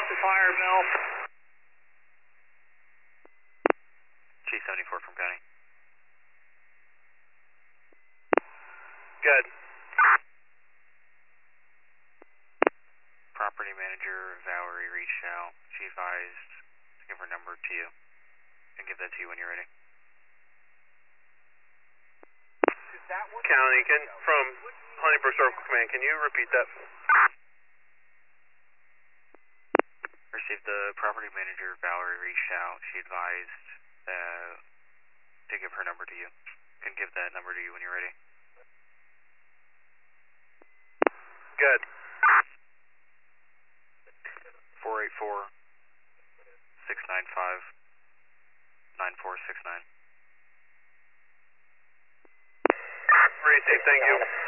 Fire Bell. G74 from County. Good. Property manager Valerie reached out. She advised to give her number to you. And give that to you when you're ready. County, from Honeybrook Circle Command, can you repeat that? Received the property manager Valerie reached out. She advised to give her number to you. Can give that number to you when you're ready. Good. 484-695-9469. Received, thank you.